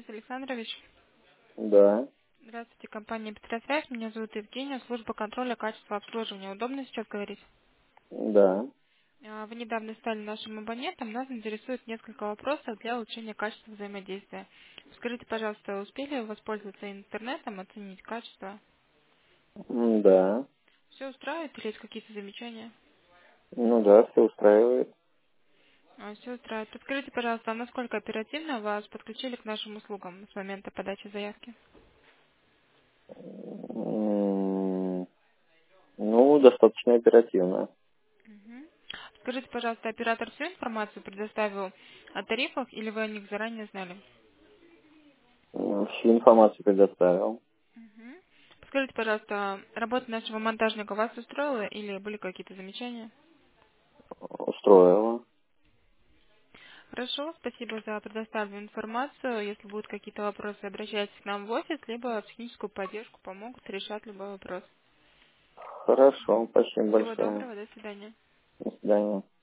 Денис Александрович. Да, Здравствуйте, компания Петросвязь. Меня зовут Евгения, служба контроля качества обслуживания. Удобно сейчас говорить? да. Вы недавно стали нашим абонентом. Нас интересует несколько вопросов для улучшения качества взаимодействия. Скажите, пожалуйста, успели воспользоваться интернетом, оценить качество? Да. Все устраивает или есть какие-то замечания? Ну да, все устраивает. Все устраивает. Подскажите, пожалуйста, насколько оперативно вас подключили к нашим услугам с момента подачи заявки? Ну, достаточно оперативно. Мгм. Скажите, пожалуйста, оператор всю информацию предоставил о тарифах или вы о них заранее знали? Всю информацию предоставил. Мгм. Скажите, пожалуйста, работа нашего монтажника вас устроила или были какие-то замечания? Устроила. Хорошо, спасибо за предоставленную информацию. Если будут какие-то вопросы, обращайтесь к нам в офис, либо в техническую поддержку помогут решать любой вопрос. Хорошо, спасибо Всего большое. доброго, до свидания. До свидания.